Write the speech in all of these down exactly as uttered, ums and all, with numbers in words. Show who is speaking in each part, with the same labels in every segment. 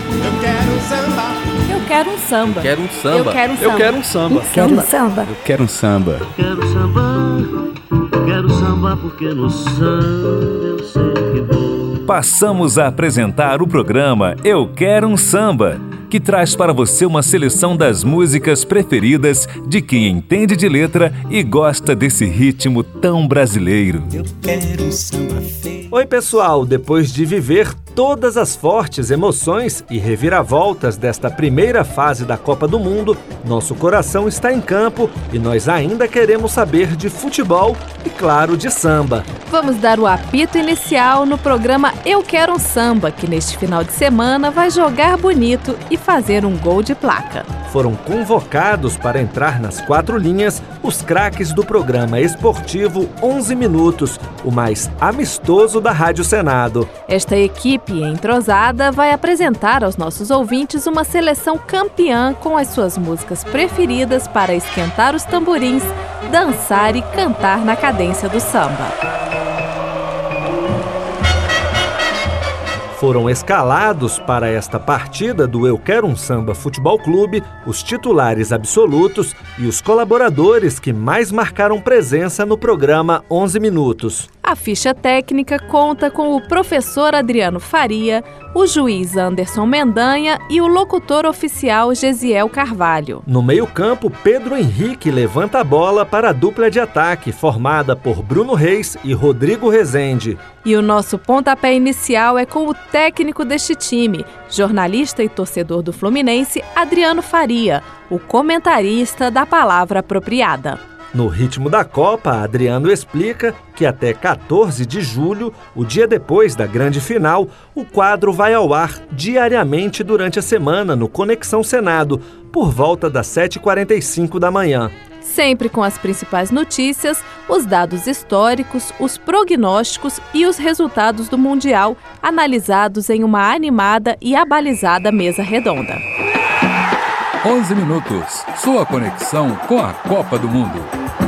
Speaker 1: Eu quero um samba.
Speaker 2: Eu quero um samba.
Speaker 3: Eu quero um samba.
Speaker 2: Eu quero um samba.
Speaker 4: Eu quero um samba.
Speaker 2: Eu quero um samba.
Speaker 4: Eu quero um samba.
Speaker 5: Eu quero samba, quero samba porque no samba eu sei que vou.
Speaker 6: Passamos a apresentar o programa Eu Quero um Samba, que traz para você uma seleção das músicas preferidas de quem entende de letra e gosta desse ritmo tão brasileiro.
Speaker 1: Eu quero um samba feio.
Speaker 7: Oi pessoal, depois de viver todas as fortes emoções e reviravoltas desta primeira fase da Copa do Mundo, nosso coração está em campo e nós ainda queremos saber de futebol e, claro, de samba.
Speaker 2: Vamos dar o apito inicial no programa Eu Quero um Samba, que neste final de semana vai jogar bonito e fazer um gol de placa.
Speaker 7: Foram convocados para entrar nas quatro linhas os craques do programa esportivo onze minutos, o mais amistoso da Rádio Senado.
Speaker 2: Esta equipe entrosada vai apresentar aos nossos ouvintes uma seleção campeã com as suas músicas preferidas para esquentar os tamborins, dançar e cantar na cadência do samba.
Speaker 7: Foram escalados para esta partida do Eu Quero um Samba Futebol Clube os titulares absolutos e os colaboradores que mais marcaram presença no programa onze minutos.
Speaker 2: A ficha técnica conta com o professor Adriano Faria, o juiz Anderson Mendanha e o locutor oficial Gesiel Carvalho.
Speaker 7: No meio-campo, Pedro Henrique levanta a bola para a dupla de ataque, formada por Bruno Reis e Rodrigo Rezende.
Speaker 2: E o nosso pontapé inicial é com o técnico deste time, jornalista e torcedor do Fluminense, Adriano Faria, o comentarista da palavra apropriada.
Speaker 7: No ritmo da Copa, Adriano explica que até quatorze de julho, o dia depois da grande final, o quadro vai ao ar diariamente durante a semana no Conexão Senado, por volta das sete e quarenta e cinco da manhã.
Speaker 2: Sempre com as principais notícias, os dados históricos, os prognósticos e os resultados do Mundial, analisados em uma animada e abalizada mesa redonda.
Speaker 4: onze minutos, sua conexão com a Copa do Mundo.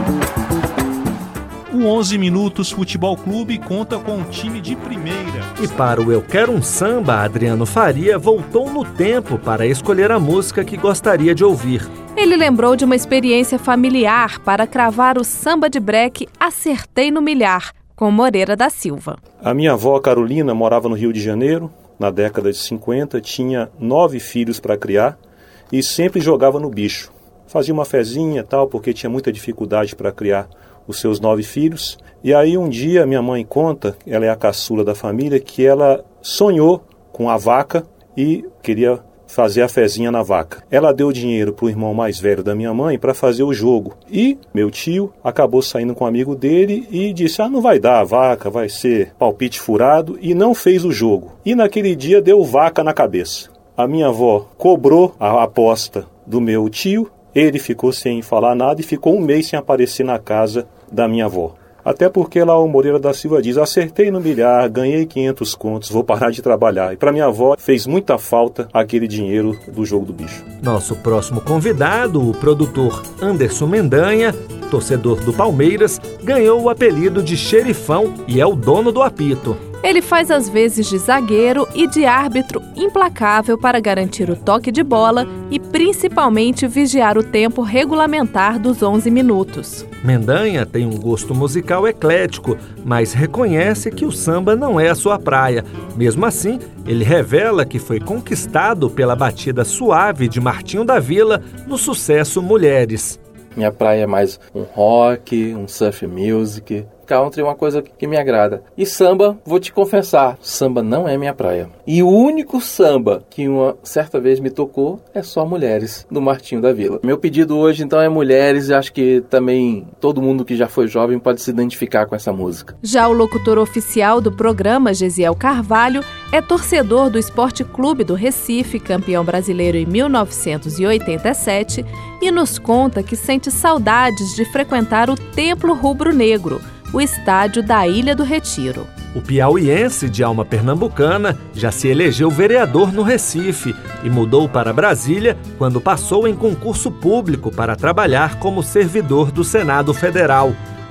Speaker 8: O onze minutos Futebol Clube conta com um time de primeira.
Speaker 7: E para o Eu Quero um Samba, Adriano Faria voltou no tempo para escolher a música que gostaria de ouvir.
Speaker 2: Ele lembrou de uma experiência familiar para cravar o samba de breque Acertei no Milhar, com Moreira da Silva.
Speaker 9: A minha avó Carolina morava no Rio de Janeiro, na década de cinquenta, tinha nove filhos para criar e sempre jogava no bicho. Fazia uma fezinha tal, porque tinha muita dificuldade para criar os seus nove filhos. E aí um dia minha mãe conta, ela é a caçula da família, que ela sonhou com a vaca e queria fazer a fezinha na vaca. Ela deu dinheiro para o irmão mais velho da minha mãe para fazer o jogo. E meu tio acabou saindo com um amigo dele e disse, ah, não vai dar a vaca, vai ser palpite furado, e não fez o jogo. E naquele dia deu vaca na cabeça. A minha avó cobrou a aposta do meu tio, ele ficou sem falar nada e ficou um mês sem aparecer na casa da minha avó. Até porque lá o Moreira da Silva diz, acertei no milhar, ganhei quinhentos contos, vou parar de trabalhar. E para minha avó fez muita falta aquele dinheiro do jogo do bicho.
Speaker 7: Nosso próximo convidado, o produtor Anderson Mendanha, torcedor do Palmeiras, ganhou o apelido de xerifão e é o dono do apito.
Speaker 2: Ele faz as vezes de zagueiro e de árbitro implacável para garantir o toque de bola e principalmente vigiar o tempo regulamentar dos onze minutos.
Speaker 7: Mendanha tem um gosto musical eclético, mas reconhece que o samba não é a sua praia. Mesmo assim, ele revela que foi conquistado pela batida suave de Martinho da Vila no sucesso Mulheres.
Speaker 3: Minha praia é mais um rock, um surf music. Country é uma coisa que me agrada. E samba, vou te confessar, samba não é minha praia. E o único samba que uma certa vez me tocou é só Mulheres, do Martinho da Vila. Meu pedido hoje, então, é Mulheres, e acho que também todo mundo que já foi jovem pode se identificar com essa música.
Speaker 2: Já o locutor oficial do programa, Gesiel Carvalho, é torcedor do Esporte Clube do Recife, campeão brasileiro em mil novecentos e oitenta e sete, e nos conta que sente saudades de frequentar o Templo Rubro-Negro, o estádio da Ilha do Retiro.
Speaker 7: O piauiense de alma pernambucana já se elegeu vereador no Recife e mudou para Brasília quando passou em concurso público para trabalhar como servidor do Senado Federal.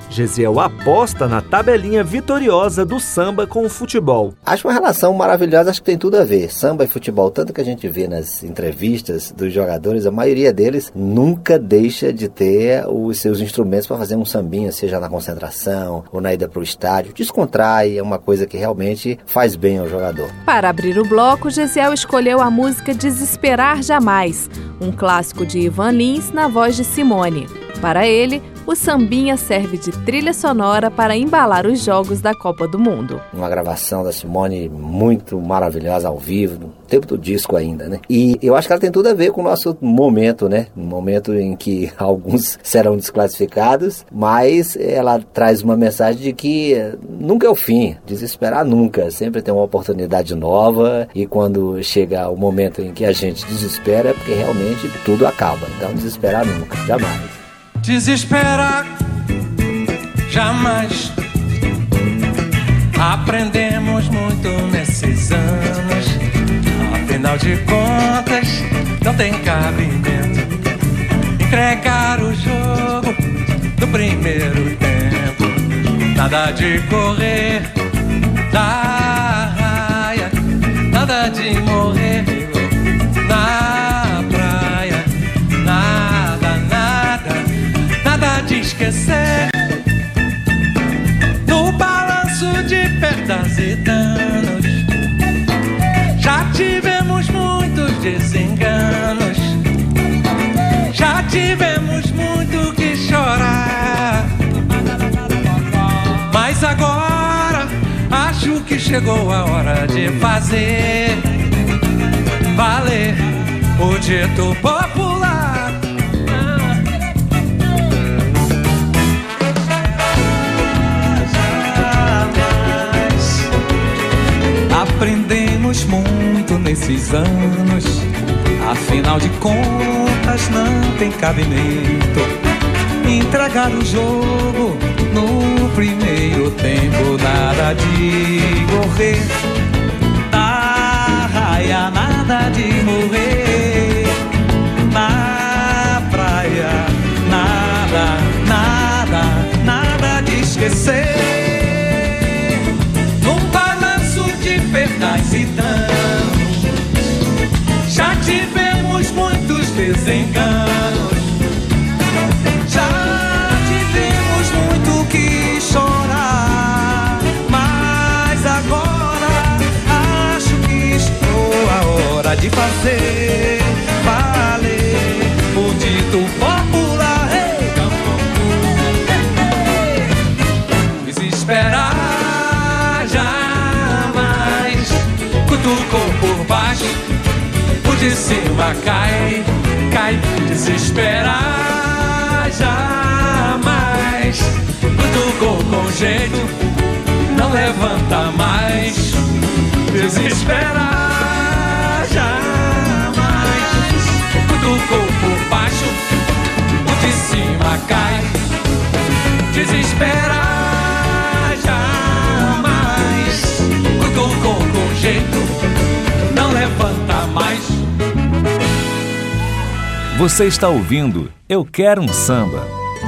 Speaker 7: Gesiel aposta na tabelinha vitoriosa do samba com o futebol.
Speaker 10: Acho uma relação maravilhosa, acho que tem tudo a ver. Samba e futebol, tanto que a gente vê nas entrevistas dos jogadores, a maioria deles nunca deixa de ter os seus instrumentos para fazer um sambinha, seja na concentração ou na ida para o estádio. Descontrai, é uma coisa que realmente faz bem ao jogador.
Speaker 2: Para abrir o bloco, Gesiel escolheu a música Desesperar Jamais, um clássico de Ivan Lins na voz de Simone. Para ele, o sambinha serve de trilha sonora para embalar os jogos da Copa do Mundo.
Speaker 10: Uma gravação da Simone muito maravilhosa ao vivo, no tempo do disco ainda, né? E eu acho que ela tem tudo a ver com o nosso momento, né? Um momento em que alguns serão desclassificados, mas ela traz uma mensagem de que nunca é o fim, desesperar nunca, sempre tem uma oportunidade nova, e quando chega o momento em que a gente desespera é porque realmente tudo acaba. Então desesperar nunca, jamais.
Speaker 1: Desesperar jamais. Aprendemos muito nesses anos. Afinal de contas, não tem cabimento entregar o jogo no primeiro tempo. Nada de correr da raia, nada de morrer na praia, nada, nada, nada de esquecer. No balanço de perdas e danos, já tivemos muitos desenganos, já tivemos muito que chorar. Mas agora acho que chegou a hora de fazer valer o dito popular. Aprendemos muito nesses anos. Afinal de contas, não tem cabimento entregar o jogo no primeiro tempo. Nada de correr na raia, nada de morrer na praia, nada, nada, nada de esquecer. Num balanço de perdas e danos, já tivemos muitos desenganos, já tivemos muito que chorar. Mas agora acho que chegou a hora de fazer valer o dito popular. Hey, desesperar jamais. Cutucou por baixo, o de cima cai, cai. Desesperar jamais. Cutucou com jeito, não levanta mais. Desesperar jamais. Cutucou por baixo, o de cima cai. Desesperar jamais. Cutucou com jeito, não levanta mais.
Speaker 6: Você está ouvindo Eu Quero um Samba.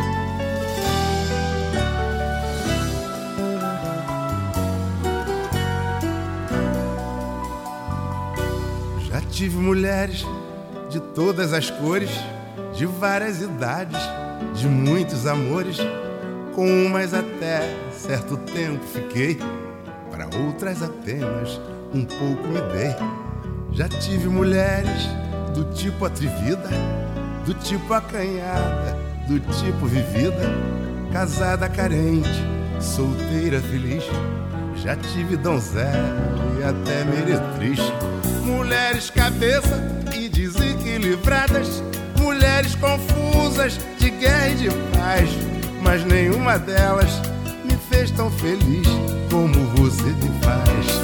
Speaker 11: Já tive mulheres de todas as cores, de várias idades, de muitos amores. Com umas até certo tempo fiquei, para outras apenas um pouco me dei. Já tive mulheres do tipo atrevida, do tipo acanhada, do tipo vivida, casada carente, solteira feliz. Já tive donzela e até meretriz. Mulheres cabeça e desequilibradas, mulheres confusas de guerra e de paz, mas nenhuma delas me fez tão feliz como você me faz.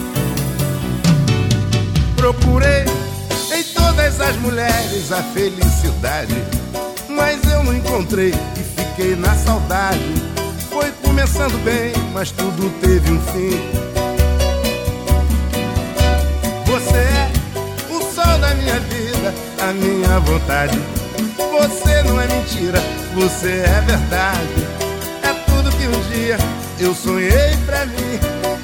Speaker 11: Procurei em todas as mulheres a felicidade, mas eu não encontrei e fiquei na saudade. Foi começando bem, mas tudo teve um fim. Você é o sol da minha vida, a minha vontade. Você não é mentira, você é verdade. É tudo um dia eu sonhei pra mim.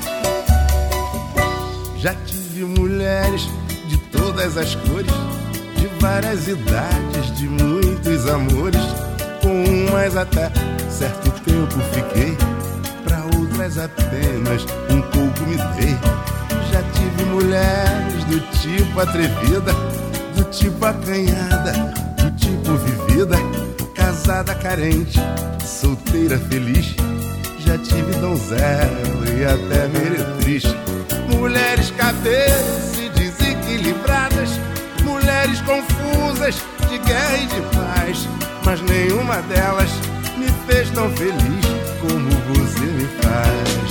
Speaker 11: Já tive mulheres de todas as cores, de várias idades, de muitos amores. Com umas até certo tempo fiquei, pra outras apenas um pouco me dei. Já tive mulheres do tipo atrevida, do tipo acanhada, do tipo vivida, casada carente, solteira feliz. Já tive donzela e até meretriz. Mulheres cadeiras e desequilibradas, mulheres confusas de guerra e de paz, mas nenhuma delas me fez tão feliz como você me faz.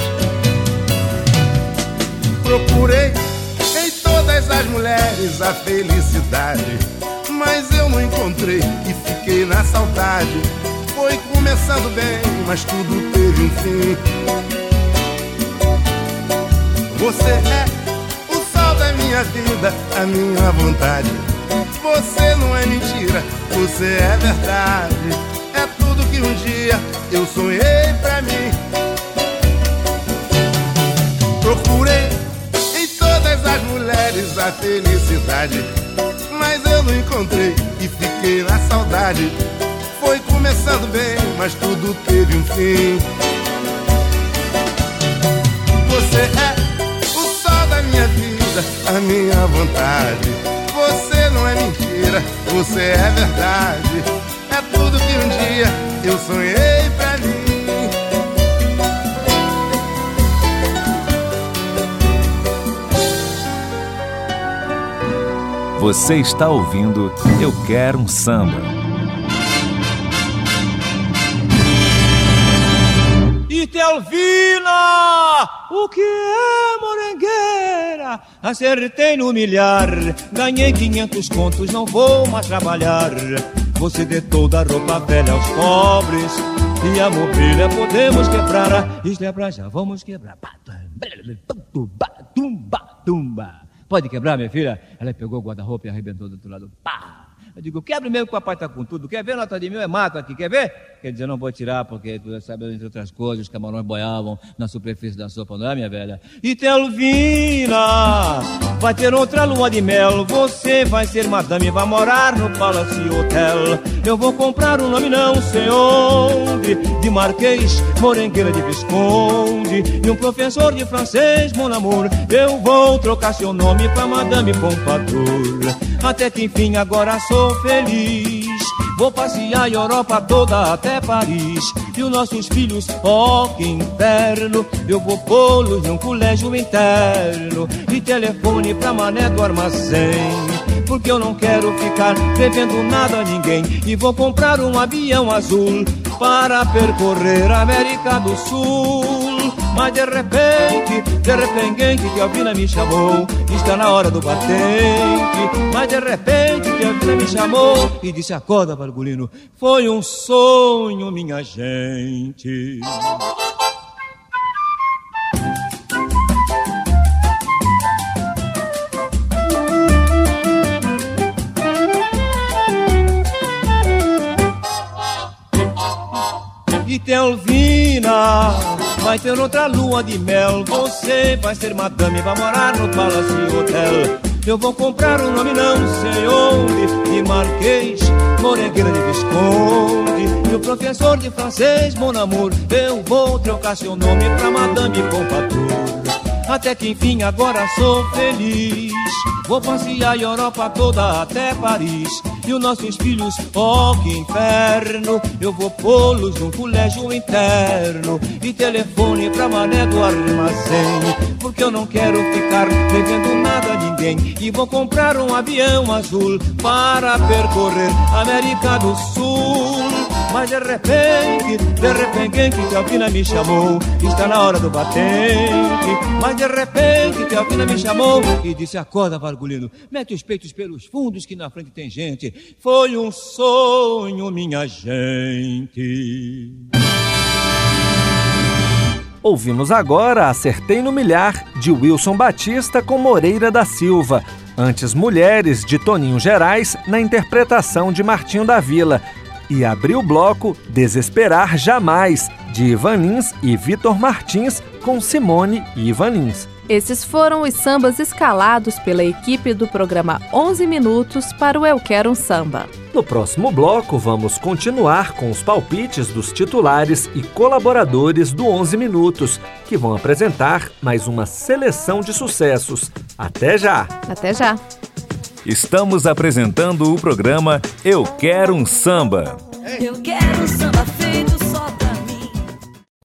Speaker 11: Procurei em todas as mulheres a felicidade, mas eu não encontrei e fiquei na saudade. Foi começando bem, mas tudo teve um fim. Você é o sol da minha vida, a minha vontade. Você não é mentira, você é verdade. É tudo que um dia eu sonhei pra mim. Procurei em todas as mulheres a felicidade, mas eu não encontrei e fiquei na saudade. Foi começando bem, mas tudo teve um fim. Você é o sol da minha vida, a minha vontade. Você não é mentira, você é verdade. É tudo que um dia eu sonhei pra mim.
Speaker 6: Você está ouvindo Eu Quero um Samba.
Speaker 1: Itelvina, o que é morangueira? Acertei no milhar, ganhei quinhentos contos, não vou mais trabalhar. Você dê toda a roupa velha aos pobres e a mobília podemos quebrar. Isto é pra já, vamos quebrar. Tumba, tumba. Pode quebrar, minha filha? Ela pegou o guarda-roupa e arrebentou do outro lado. Pá! Eu digo, quebre mesmo que o papai tá com tudo. Quer ver a nota de mil? É mato aqui, quer ver? Quer dizer, eu não vou tirar, porque tu sabe, entre outras coisas, os camarões boiavam na superfície da sopa, não é, minha velha? Itelvina, vai ter outra lua de mel. Você vai ser madame, vai morar no Palace Hotel. Eu vou comprar um nome não sei onde, de Marquês, morengueira de Visconde, e um professor de francês, mon amour. Eu vou trocar seu nome pra Madame Pompadour. Até que enfim agora sou feliz. Vou passear a Europa toda até Paris. E os nossos filhos, ó que inferno, eu vou pô-los num colégio interno. E telefone pra mané do armazém, porque eu não quero ficar devendo nada a ninguém. E vou comprar um avião azul para percorrer a América do Sul. Mas de repente, de repente, que a Alvina me chamou. Está na hora do batente. Mas de repente, que a Alvina me chamou e disse, acorda, Vargulino, foi um sonho, minha gente. Itelvina, vai ter outra lua de mel. Você vai ser madame, vai morar no Palace Hotel. Eu vou comprar um nome não sei onde, de Marquês, morengueira de Visconde, e o professor de francês, mon amour. Eu vou trocar seu nome pra Madame Pompadour. Até que enfim agora sou feliz. Vou passear a Europa toda até Paris. E os nossos filhos, ó oh, que inferno, eu vou pô-los num colégio interno. E telefone pra mané do armazém, porque eu não quero ficar devendo nada a ninguém. E vou comprar um avião azul para percorrer a América do Sul. Mas de repente, de repente, que a Alvina me chamou. Está na hora do batente. Mas de repente, que a Alvina me chamou e disse, acorda, Vargulino, mete os peitos pelos fundos que na frente tem gente. Foi um sonho, minha gente.
Speaker 7: Ouvimos agora Acertei no Milhar, de Wilson Batista com Moreira da Silva. Antes, Mulheres, de Toninho Gerais, na interpretação de Martinho da Vila. E abriu o bloco Desesperar Jamais, de Ivan Lins e Vitor Martins, com Simone e Ivan Lins.
Speaker 2: Esses foram os sambas escalados pela equipe do programa onze Minutos para o Eu Quero um Samba.
Speaker 7: No próximo bloco, vamos continuar com os palpites dos titulares e colaboradores do onze Minutos, que vão apresentar mais uma seleção de sucessos. Até já!
Speaker 2: Até já!
Speaker 6: Estamos apresentando o programa Eu Quero um Samba.
Speaker 12: Eu quero um samba feito